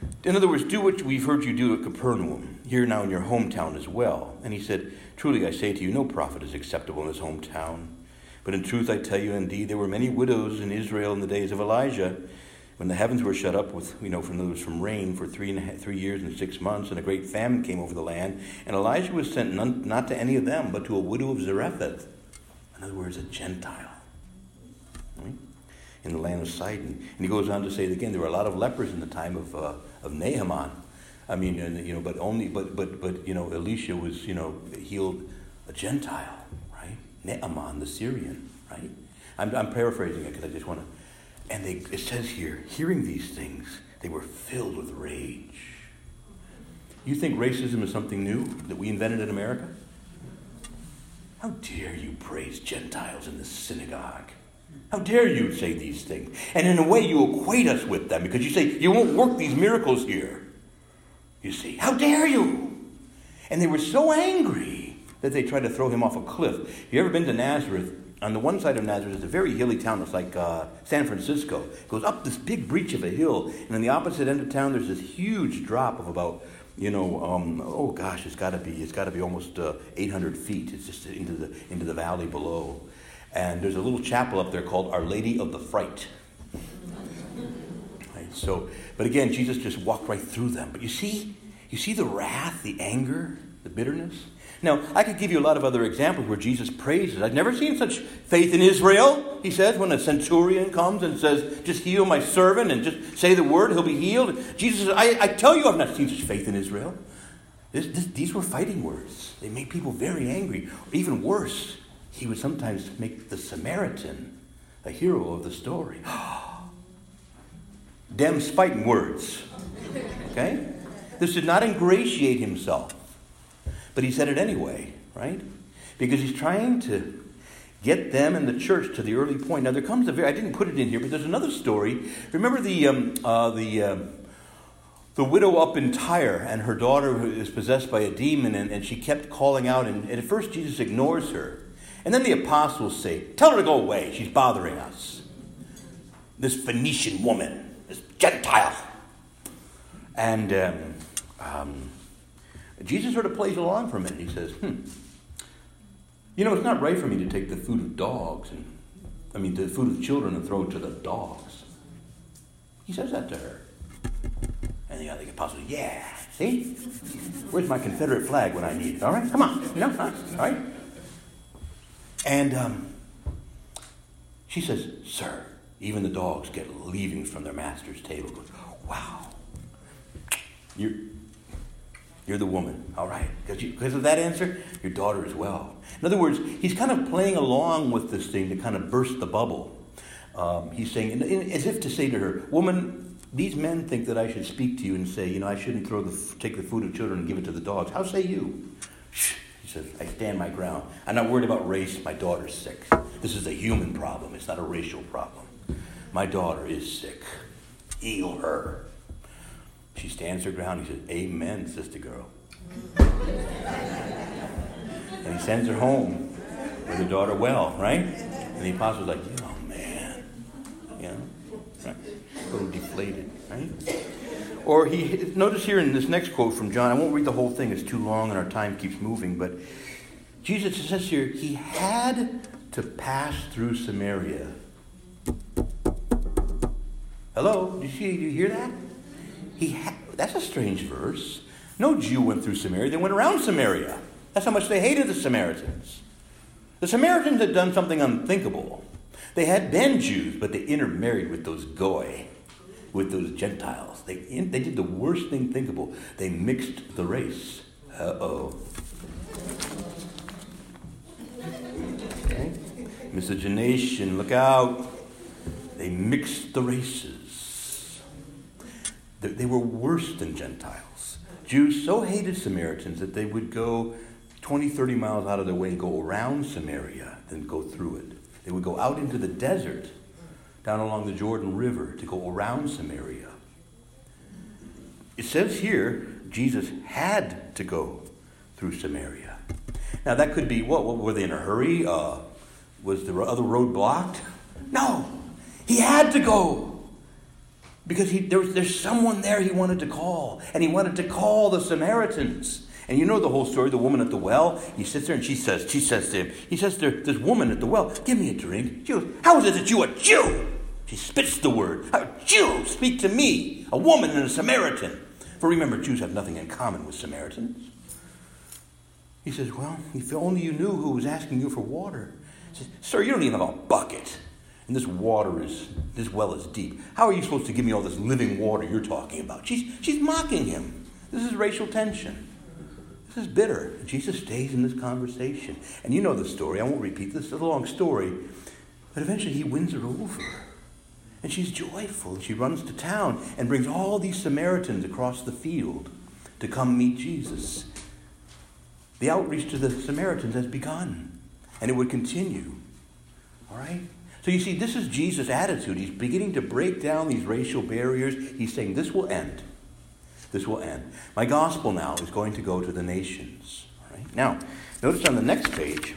In other words, do what we've heard you do at Capernaum, here now in your hometown as well. And he said, truly I say to you, no prophet is acceptable in his hometown. But in truth I tell you, indeed, there were many widows in Israel in the days of Elijah, when the heavens were shut up with, you know, from those from rain for three and a half, three years and six months, and a great famine came over the land. And Elijah was sent none, not to any of them, but to a widow of Zarephath. In other words, a Gentile. Right? In the land of Sidon. And he goes on to say that again, there were a lot of lepers in the time of uh, of Naaman. I mean, you know, but only, but but but you know, Elisha was, you know, healed a Gentile, right? Naaman, the Syrian, right? I'm, I'm paraphrasing it because I just want to. And they, it says here, hearing these things, they were filled with rage. You think racism is something new that we invented in America? How dare you praise Gentiles in the synagogue? How dare you say these things? And in a way, you equate us with them because you say, you won't work these miracles here. You see, how dare you? And they were so angry that they tried to throw him off a cliff. Have you ever been to Nazareth? On the one side of Nazareth is a very hilly town. It's like uh, San Francisco. It goes up this big breach of a hill. And on the opposite end of town, there's this huge drop of about, you know, um, oh gosh, it's got to be, it's got to be almost uh, eight hundred feet. It's just into the into the valley below. And there's a little chapel up there called Our Lady of the Fright. Right, so, but again, Jesus just walked right through them. But you see, you see the wrath, the anger, the bitterness. Now, I could give you a lot of other examples where Jesus praises. I've never seen such faith in Israel, he says, when a centurion comes and says, just heal my servant and just say the word, he'll be healed. Jesus says, I, I tell you I've not seen such faith in Israel. This, this, these were fighting words. They made people very angry. Or even worse, he would sometimes make the Samaritan a hero of the story. Dem's fighting words. Okay? This did not ingratiate himself. But he said it anyway, right? Because he's trying to get them and the church to the early point. Now there comes a very, I didn't put it in here, but there's another story. Remember the um, uh, the um, the widow up in Tyre, and her daughter is possessed by a demon, and, and she kept calling out, and, and at first Jesus ignores her. And then the apostles say, tell her to go away, she's bothering us. This Phoenician woman, this Gentile. And um, um, Jesus sort of plays along for a minute. He says, hmm, you know, it's not right for me to take the food of dogs, and I mean, the food of children and throw it to the dogs. He says that to her. And the other apostle, yeah, see? Where's my Confederate flag when I need it? All right, come on. You know, huh? All right? And um, she says, sir, even the dogs get leavings from their master's table. Goes, wow. You're, you're the woman. All right. Because, you, because of that answer, your daughter as well. In other words, he's kind of playing along with this thing to kind of burst the bubble. Um, he's saying, in, in, as if to say to her, woman, these men think that I should speak to you and say, you know, I shouldn't throw the take the food of children and give it to the dogs. How say you? He says, I stand my ground. I'm not worried about race. My daughter's sick. This is a human problem. It's not a racial problem. My daughter is sick. Heal her. She stands her ground. He says, amen, sister girl. And he sends her home with her daughter well, right? And the apostle's like, oh, man. You know? Right? A little deflated, right? Or he, notice here in this next quote from John, I won't read the whole thing, it's too long and our time keeps moving, but Jesus says here, he had to pass through Samaria. Hello? Do you see, do you hear that? He ha- that's a strange verse. No Jew went through Samaria, they went around Samaria. That's how much they hated the Samaritans. The Samaritans had done something unthinkable. They had been Jews, but they intermarried with those goy, with those Gentiles. They they did the worst thing thinkable. They mixed the race. Uh-oh. Okay. Miscegenation, look out. They mixed the races. They, they were worse than Gentiles. Jews so hated Samaritans that they would go twenty, thirty miles out of their way and go around Samaria than go through it. They would go out into the desert, down along the Jordan River, to go around Samaria. It says here, Jesus had to go through Samaria. Now that could be, what, what were they in a hurry? Uh, was the other road blocked? No, he had to go. Because he, there was, there's someone there he wanted to call. And he wanted to call the Samaritans. And you know the whole story, the woman at the well. He sits there and she says, she says to him, he says to this woman at the well, give me a drink. She goes, how is it that you, a Jew? She spits the word. A Jew, speak to me, a woman and a Samaritan. For remember, Jews have nothing in common with Samaritans. He says, well, if only you knew who was asking you for water. He says, sir, you don't even have a bucket. And this water is, this well is deep. How are you supposed to give me all this living water you're talking about? She's, she's mocking him. This is racial tension. This is bitter. And Jesus stays in this conversation. And you know the story. I won't repeat this. It's a long story. But eventually he wins her over. And she's joyful. She runs to town and brings all these Samaritans across the field to come meet Jesus. The outreach to the Samaritans has begun. And it would continue. All right? So you see, this is Jesus' attitude. He's beginning to break down these racial barriers. He's saying, this will end. This will end. My gospel now is going to go to the nations. All right? Now, notice on the next page,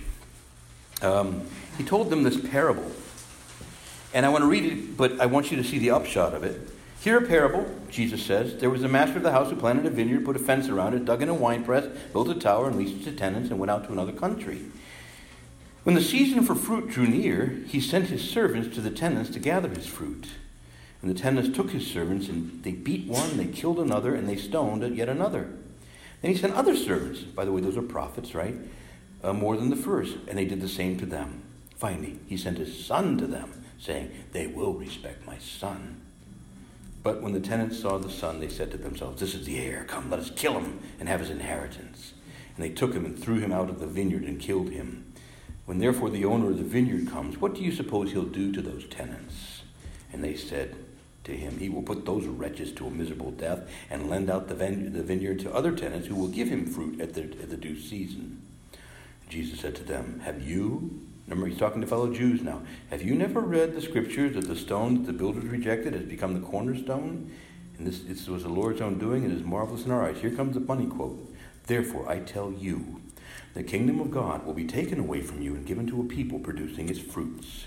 um, he told them this parable. And I want to read it, but I want you to see the upshot of it. Hear a parable, Jesus says. There was a master of the house who planted a vineyard, put a fence around it, dug in a winepress, built a tower, and leased it to tenants, and went out to another country. When the season for fruit drew near, he sent his servants to the tenants to gather his fruit. And the tenants took his servants, and they beat one, they killed another, and they stoned yet another. Then he sent other servants, by the way, those are prophets, right? Uh, more than the first, and they did the same to them. Finally, he sent his son to them, saying, they will respect my son. But when the tenants saw the son, they said to themselves, this is the heir. Come, let us kill him and have his inheritance. And they took him and threw him out of the vineyard and killed him. When therefore the owner of the vineyard comes, what do you suppose he'll do to those tenants? And they said to him, he will put those wretches to a miserable death and lend out the vineyard to other tenants who will give him fruit at the, at the due season. Jesus said to them, have you, remember he's talking to fellow Jews now, have you never read the scriptures that the stone that the builders rejected has become the cornerstone? And this, this was the Lord's own doing, and it is marvelous in our eyes. Here comes the funny quote. Therefore I tell you, the kingdom of God will be taken away from you and given to a people producing its fruits.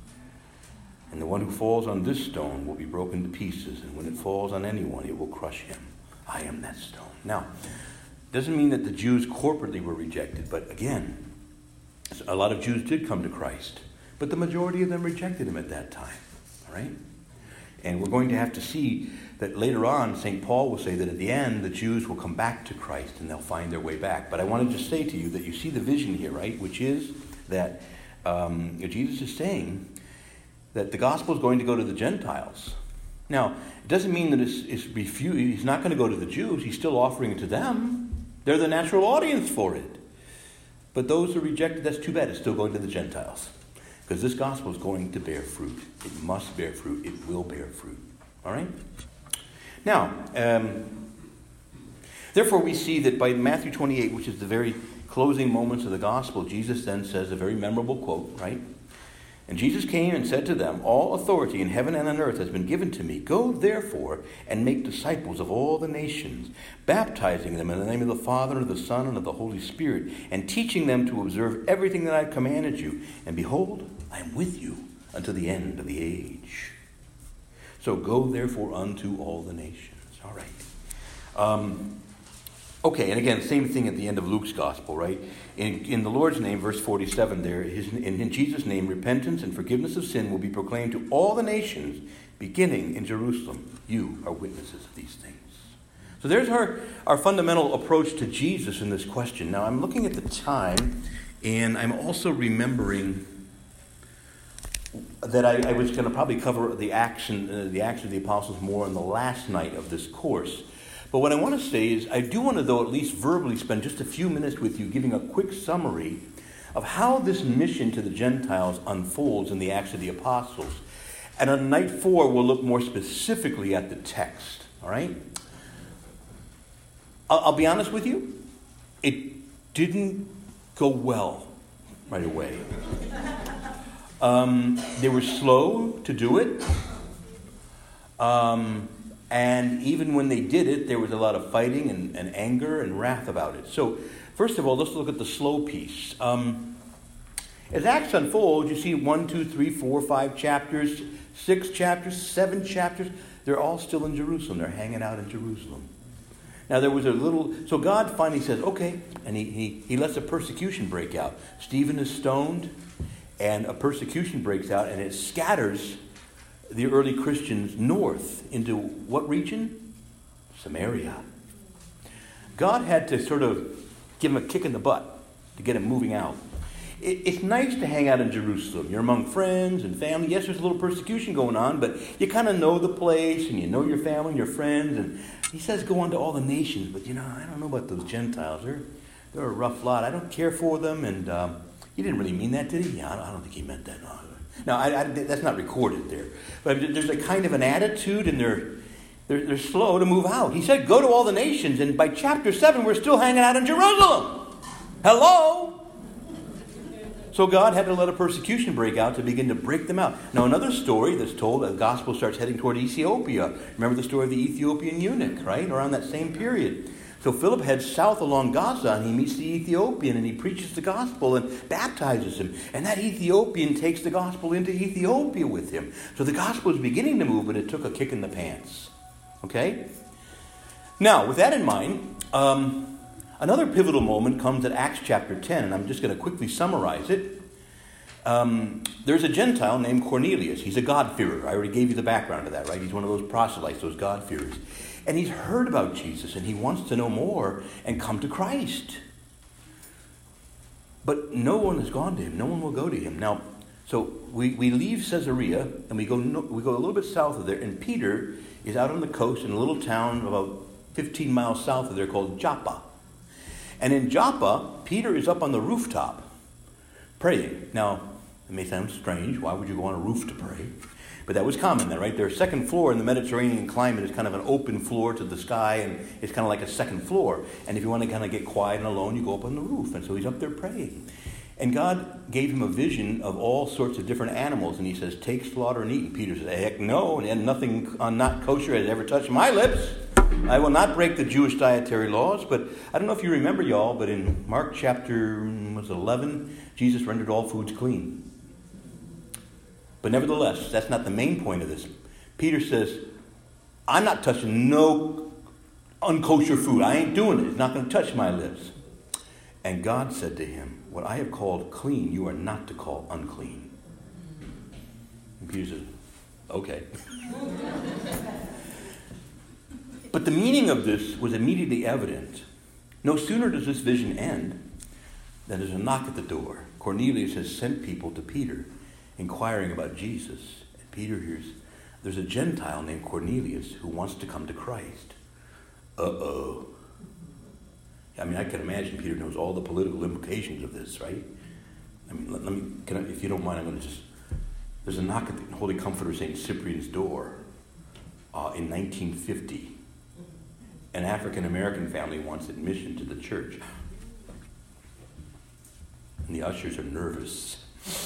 And the one who falls on this stone will be broken to pieces, and when it falls on anyone, it will crush him. I am that stone. Now, doesn't mean that the Jews corporately were rejected, but again, a lot of Jews did come to Christ, but the majority of them rejected him at that time. All right? And we're going to have to see that later on, Saint Paul will say that at the end, the Jews will come back to Christ and they'll find their way back. But I want to just say to you that you see the vision here, right? Which is that um, Jesus is saying that the gospel is going to go to the Gentiles. Now, it doesn't mean that it's, it's refused. He's not going to go to the Jews. He's still offering it to them. They're the natural audience for it. But those who reject it, that's too bad. It's still going to the Gentiles. Because this gospel is going to bear fruit. It must bear fruit. It will bear fruit. All right? Now, um, therefore we see that by Matthew twenty-eight, which is the very closing moments of the gospel, Jesus then says a very memorable quote, right? And Jesus came and said to them, all authority in heaven and on earth has been given to me. Go therefore and make disciples of all the nations, baptizing them in the name of the Father and of the Son and of the Holy Spirit, and teaching them to observe everything that I have commanded you. And behold, I am with you unto the end of the age. So go therefore unto all the nations. All right. Um, okay, and again, same thing at the end of Luke's gospel, right? In, in the Lord's name, verse forty-seven there, his, in, in Jesus' name, repentance and forgiveness of sin will be proclaimed to all the nations, beginning in Jerusalem. You are witnesses of these things. So there's our, our fundamental approach to Jesus in this question. Now, I'm looking at the time, and I'm also remembering that I, I was going to probably cover the action, uh, the Acts of the Apostles more on the last night of this course. But what I want to say is, I do want to, though, at least verbally spend just a few minutes with you giving a quick summary of how this mission to the Gentiles unfolds in the Acts of the Apostles. And on night four, we'll look more specifically at the text. All right? I'll, I'll be honest with you. It didn't go well right away. Um, they were slow to do it. Um, and even when they did it, there was a lot of fighting and, and anger and wrath about it. So, first of all, let's look at the slow piece. Um, as Acts unfolds, you see one, two, three, four, five chapters, six chapters, seven chapters. They're all still in Jerusalem. They're hanging out in Jerusalem. Now there was a little, so God finally says, okay, and he, he, he lets a persecution break out. Stephen is stoned, and a persecution breaks out, and it scatters the early Christians north into what region? Samaria. God had to sort of give him a kick in the butt to get him moving out. It, it's nice to hang out in Jerusalem. You're among friends and family. Yes, there's a little persecution going on, but you kind of know the place, and you know your family and your friends, and he says go on to all the nations, but you know, I don't know about those Gentiles. They're, they're a rough lot. I don't care for them, and um, he didn't really mean that, did he? Yeah, I don't, I don't think he meant that. No, no I, I, that's not recorded there. But there's a kind of an attitude, and they're, they're, they're slow to move out. He said go to all the nations, and by chapter seven, we're still hanging out in Jerusalem. Hello? So God had to let a persecution break out to begin to break them out. Now another story that's told, the gospel starts heading toward Ethiopia. Remember the story of the Ethiopian eunuch, right? Around that same period. So Philip heads south along Gaza, and he meets the Ethiopian, and he preaches the gospel and baptizes him. And that Ethiopian takes the gospel into Ethiopia with him. So the gospel is beginning to move, but it took a kick in the pants. Okay? Now, with that in mind, um... another pivotal moment comes at Acts chapter ten, and I'm just going to quickly summarize it. Um, there's a Gentile named Cornelius. He's a God-fearer. I already gave you the background of that, right? He's one of those proselytes, those God-fearers. And he's heard about Jesus, and he wants to know more and come to Christ. But no one has gone to him. No one will go to him. Now, so we, we leave Caesarea, and we go, we go a little bit south of there, and Peter is out on the coast in a little town about fifteen miles south of there called Joppa. And in Joppa, Peter is up on the rooftop praying. Now, it may sound strange. Why would you go on a roof to pray? But that was common then, right? Their second floor in the Mediterranean climate is kind of an open floor to the sky, and it's kind of like a second floor. And if you want to kind of get quiet and alone, you go up on the roof. And so he's up there praying. And God gave him a vision of all sorts of different animals. And he says, take, slaughter, and eat. And Peter says, heck no, and nothing on not kosher has ever touched my lips. I will not break the Jewish dietary laws, but I don't know if you remember, y'all, but in Mark chapter was eleven, Jesus rendered all foods clean. But nevertheless, that's not the main point of this. Peter says, I'm not touching no unkosher food. I ain't doing it. It's not going to touch my lips. And God said to him, what I have called clean, you are not to call unclean. And Peter says, okay. But the meaning of this was immediately evident. No sooner does this vision end than there's a knock at the door. Cornelius has sent people to Peter inquiring about Jesus. And Peter hears, there's a Gentile named Cornelius who wants to come to Christ. Uh-oh. I mean, I can imagine Peter knows all the political implications of this, right? I mean, let, let me, can I, if you don't mind, I'm going to just, there's a knock at the Holy Comforter Saint Cyprian's door uh, in nineteen fifty. An African-American family wants admission to the church. And the ushers are nervous.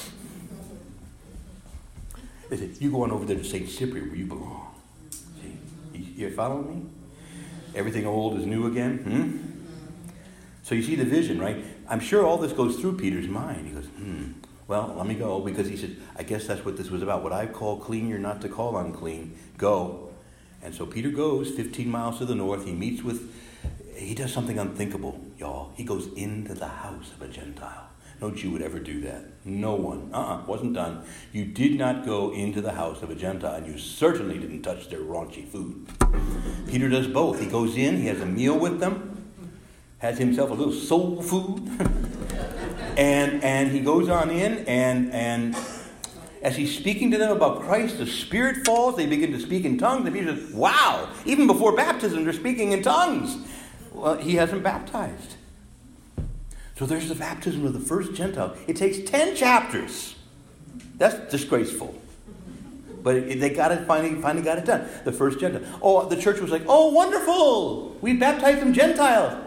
They say, you go on over there to Saint Cyprian where you belong. See, you, you following me? Everything old is new again? Hmm? So you see the vision, right? I'm sure all this goes through Peter's mind. He goes, hmm, well, let me go. Because he said, I guess that's what this was about. What I call clean, you're not to call unclean. Go. And so Peter goes fifteen miles to the north. He meets with, he does something unthinkable, y'all. He goes into the house of a Gentile. No Jew would ever do that. No one. Uh-uh. Wasn't done. You did not go into the house of a Gentile, and you certainly didn't touch their raunchy food. Peter does both. He goes in, he has a meal with them, has himself a little soul food, and and he goes on in, and and as he's speaking to them about Christ, the Spirit falls. They begin to speak in tongues. And Peter says, wow, even before baptism, they're speaking in tongues. Well, he hasn't baptized. So there's the baptism of the first Gentile. It takes ten chapters. That's disgraceful. But it, they got it, finally, finally got it done. The first Gentile. Oh, the church was like, oh, wonderful. We baptized some Gentiles.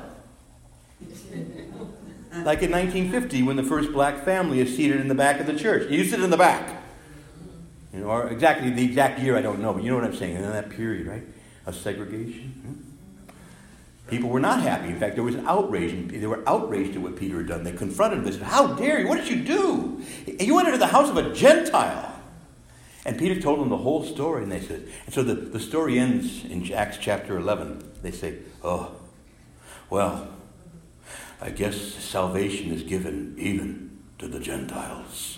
Like in nineteen fifty, when the first black family is seated in the back of the church. You sit in the back. You know, or exactly the exact year, I don't know, but you know what I'm saying. In that period, right, of segregation. Hmm? People were not happy. In fact, there was an outrage. They were outraged at what Peter had done. They confronted him. They said, how dare you? What did you do? You went into the house of a Gentile. And Peter told them the whole story, and they said, and so the, the story ends in Acts chapter eleven. They say, oh, well, I guess salvation is given even to the Gentiles.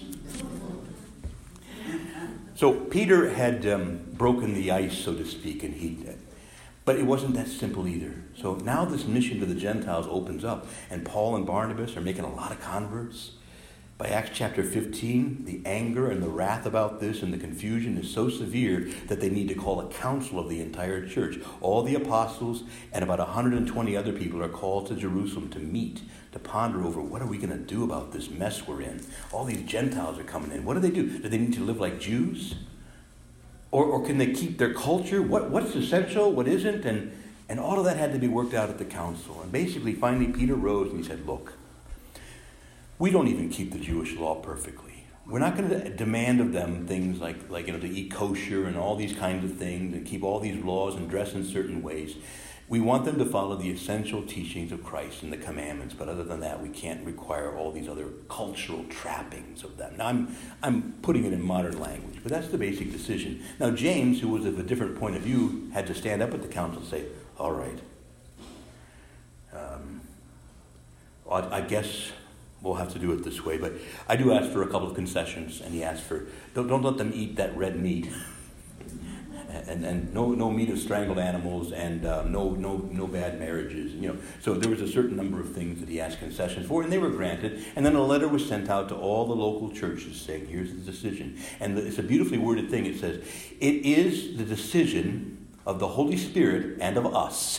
So Peter had um, broken the ice, so to speak, and he, but it wasn't that simple either. So now this mission to the Gentiles opens up, and Paul and Barnabas are making a lot of converts. By Acts chapter fifteen, the anger and the wrath about this and the confusion is so severe that they need to call a council of the entire church. All the apostles and about one hundred twenty other people are called to Jerusalem to meet, to ponder over what are we going to do about this mess we're in. All these Gentiles are coming in. What do they do? Do they need to live like Jews? Or, or can they keep their culture? What, what's essential? What isn't? And, and all of that had to be worked out at the council. And basically, finally, Peter rose and he said, look, we don't even keep the Jewish law perfectly. We're not going to demand of them things like, like you know, to eat kosher and all these kinds of things and keep all these laws and dress in certain ways. We want them to follow the essential teachings of Christ and the commandments, but other than that, we can't require all these other cultural trappings of them. Now, I'm, I'm putting it in modern language, but that's the basic decision. Now, James, who was of a different point of view, had to stand up at the council and say, all right, um, I, I guess we'll have to do it this way, but I do ask for a couple of concessions, and he asked for, don't, don't let them eat that red meat. And, and no no meat of strangled animals, and uh, no no no bad marriages, you know. So there was a certain number of things that he asked concessions for, and they were granted. And then a letter was sent out to all the local churches saying, "Here's the decision." And it's a beautifully worded thing. It says, "It is the decision of the Holy Spirit and of us."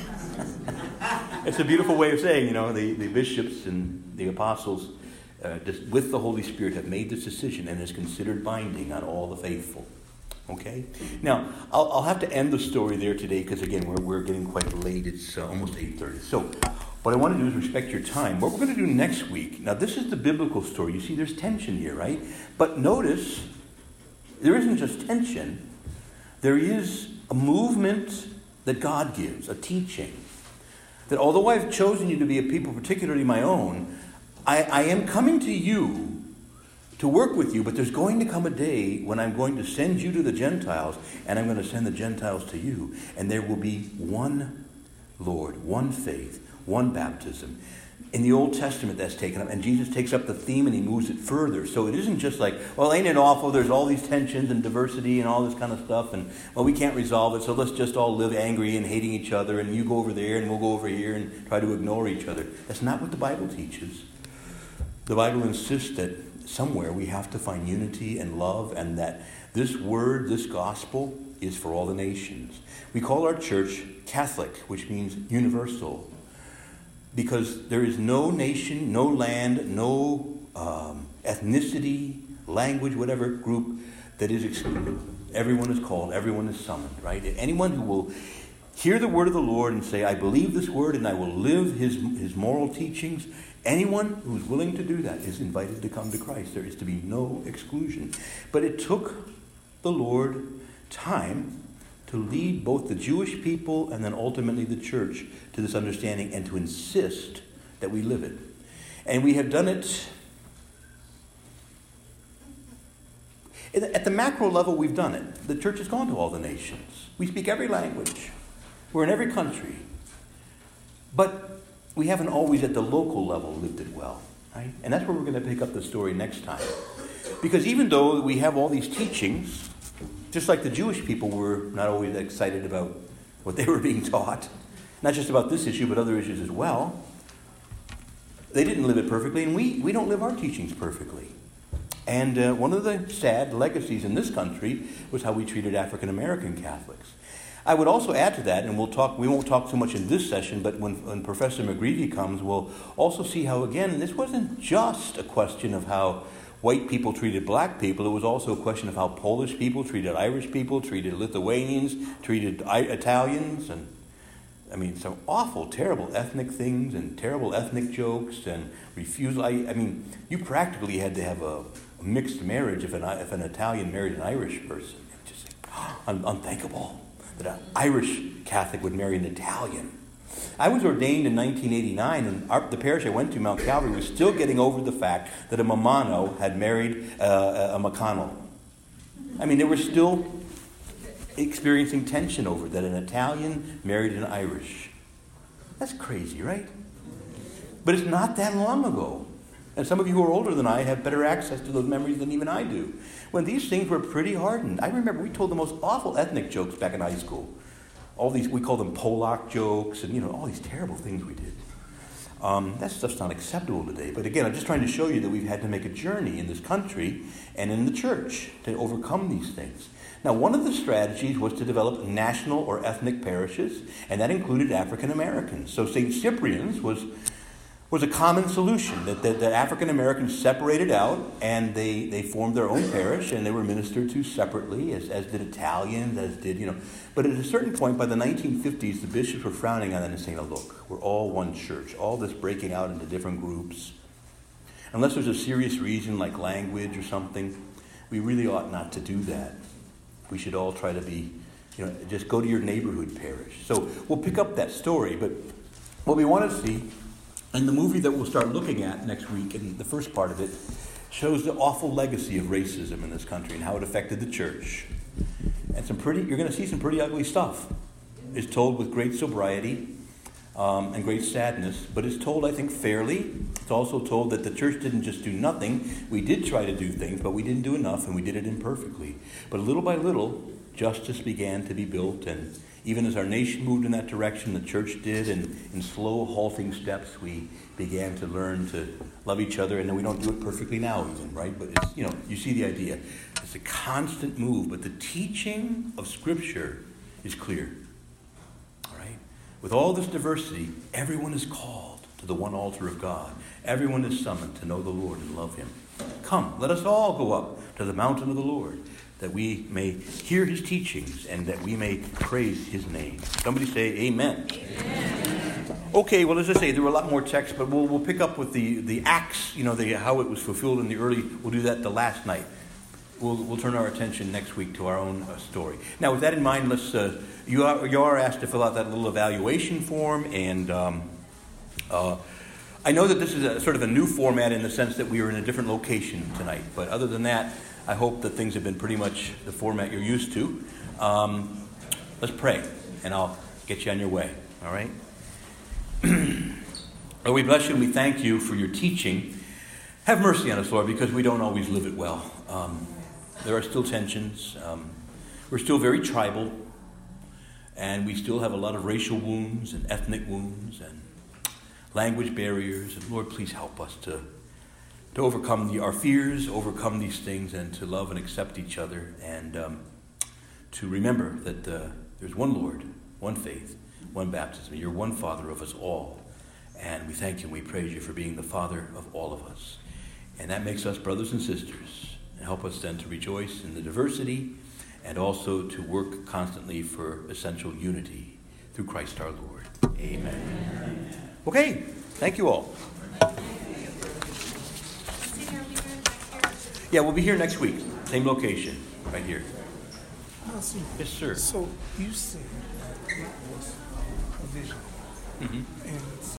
It's a beautiful way of saying, you know, the, the bishops and the apostles, uh, just with the Holy Spirit, have made this decision and is considered binding on all the faithful. Okay? Now, I'll, I'll have to end the story there today because, again, we're, we're getting quite late. It's uh, almost eight thirty. So what I want to do is respect your time. What we're going to do next week, now this is the biblical story. You see, there's tension here, right? But notice, there isn't just tension. There is a movement that God gives, a teaching. That although I've chosen you to be a people, particularly my own, I, I am coming to you to work with you, but there's going to come a day when I'm going to send you to the Gentiles, and I'm going to send the Gentiles to you, and there will be one Lord, one faith, one baptism. In the Old Testament, that's taken up, and Jesus takes up the theme and he moves it further. So it isn't just like, well, ain't it awful? There's all these tensions and diversity and all this kind of stuff, and, well, we can't resolve it, so let's just all live angry and hating each other, and you go over there, and we'll go over here, and try to ignore each other. That's not what the Bible teaches. The Bible insists that somewhere we have to find unity and love, and that this word, this gospel, is for all the nations. We call our church Catholic, which means universal, because there is no nation, no land, no um, ethnicity, language, whatever group that is excluded. Everyone is called, everyone is summoned, right? Anyone who will hear the word of the Lord and say, I believe this word and I will live his, his moral teachings, anyone who's willing to do that is invited to come to Christ. There is to be no exclusion. But it took the Lord time to lead both the Jewish people and then ultimately the church to this understanding and to insist that we live it. And we have done it at the macro level. We've done it. The church has gone to all the nations. We speak every language. We're in every country. But we haven't always at the local level lived it well, right? And that's where we're going to pick up the story next time. Because even though we have all these teachings, just like the Jewish people were not always excited about what they were being taught, not just about this issue, but other issues as well, they didn't live it perfectly, and we, we don't live our teachings perfectly. And uh, one of the sad legacies in this country was how we treated African American Catholics. I would also add to that, and we'll talk. We won't talk so much in this session, but when, when Professor McGreevy comes, we'll also see how, again, this wasn't just a question of how white people treated black people. It was also a question of how Polish people treated Irish people, treated Lithuanians, treated I- Italians, and I mean, some awful, terrible ethnic things and terrible ethnic jokes and refusal. I, I mean, you practically had to have a, a mixed marriage if an, if an Italian married an Irish person. It's just like, un- unthinkable that an Irish Catholic would marry an Italian. I was ordained in nineteen eighty-nine, and our, the parish I went to, Mount Calvary, was still getting over the fact that a Mamano had married uh, a McConnell. I mean, they were still experiencing tension over that an Italian married an Irish. That's crazy, right? But it's not that long ago. And some of you who are older than I have better access to those memories than even I do. When these things were pretty hardened. I remember we told the most awful ethnic jokes back in high school. All these, we call them Polak jokes and, you know, all these terrible things we did. Um, that stuff's not acceptable today. But again, I'm just trying to show you that we've had to make a journey in this country and in the church to overcome these things. Now, one of the strategies was to develop national or ethnic parishes, and that included African Americans. So Saint Cyprian's was was a common solution, that the, the African Americans separated out, and they, they formed their own parish, and they were ministered to separately, as, as did Italians, as did, you know. But at a certain point, by the nineteen fifties, the bishops were frowning on that and saying, oh, look, we're all one church. All this breaking out into different groups. Unless there's a serious reason, like language or something, we really ought not to do that. We should all try to be, you know, just go to your neighborhood parish. So we'll pick up that story, but what we want to see, and the movie that we'll start looking at next week, and the first part of it, shows the awful legacy of racism in this country and how it affected the church. And some pretty, you're going to see some pretty ugly stuff. It's told with great sobriety um, and great sadness, but it's told, I think, fairly. It's also told that the church didn't just do nothing. We did try to do things, but we didn't do enough, and we did it imperfectly. But little by little, justice began to be built, and even as our nation moved in that direction, the church did, and in slow, halting steps, we began to learn to love each other. And then we don't do it perfectly now even, right? But it's, you know, you see the idea. It's a constant move, but the teaching of Scripture is clear. All right? With all this diversity, everyone is called to the one altar of God. Everyone is summoned to know the Lord and love Him. Come, let us all go up to the mountain of the Lord, that we may hear His teachings and that we may praise His name. Somebody say amen. Amen. Okay, well, as I say, there were a lot more texts, but we'll we'll pick up with the, the Acts, you know, the, how it was fulfilled in the early, we'll do that the last night. We'll we'll turn our attention next week to our own uh, story. Now, with that in mind, let's uh, you are you are asked to fill out that little evaluation form, and um, uh, I know that this is a sort of a new format in the sense that we are in a different location tonight, but other than that, I hope that things have been pretty much the format you're used to. Um, let's pray, and I'll get you on your way, all right? Lord, we bless you and we thank you for your teaching. Have mercy on us, Lord, because we don't always live it well. Um, there are still tensions. Um, we're still very tribal, and we still have a lot of racial wounds and ethnic wounds and language barriers. And Lord, please help us to to overcome the, our fears, overcome these things, and to love and accept each other, and um, to remember that uh, there's one Lord, one faith, one baptism. You're one Father of us all, and we thank you and we praise you for being the Father of all of us. And that makes us brothers and sisters, and help us then to rejoice in the diversity and also to work constantly for essential unity through Christ our Lord. Amen. Amen. Okay, thank you all. Yeah, we'll be here next week. Same location, right here.
Awesome.
Yes, sir.
So you said that it was a vision.
Mm-hmm.
And